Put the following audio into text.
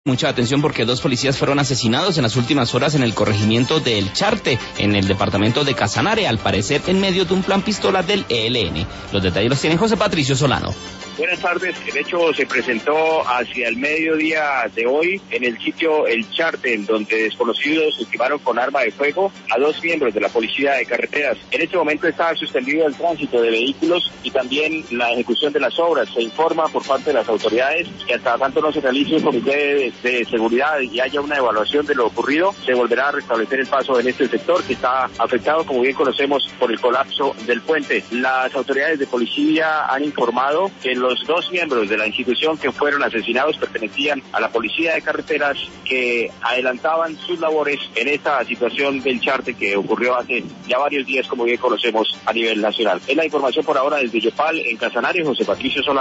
Mucha atención porque 2 policías fueron asesinados en las últimas horas en el corregimiento de El Charte, en el departamento de Casanare, al parecer en medio de un plan pistola del ELN. Los detalles los tiene José Patricio Solano. Buenas tardes, el hecho se presentó hacia el mediodía de hoy en el sitio El Charte, en donde desconocidos ultimaron con arma de fuego a 2 miembros de la policía de carreteras. En este momento está suspendido el tránsito de vehículos y también la ejecución de las obras. Se informa por parte de las autoridades que hasta tanto no se realice un comité de seguridad y haya una evaluación de lo ocurrido, se volverá a restablecer el paso en este sector que está afectado, como bien conocemos, por el colapso del puente. Las autoridades de policía han informado que los 2 miembros de la institución que fueron asesinados pertenecían a la policía de carreteras, que adelantaban sus labores en esta situación del Charte que ocurrió hace ya varios días, como bien conocemos, a nivel nacional. Es la información por ahora desde Yopal, en Casanare. José Patricio Solano.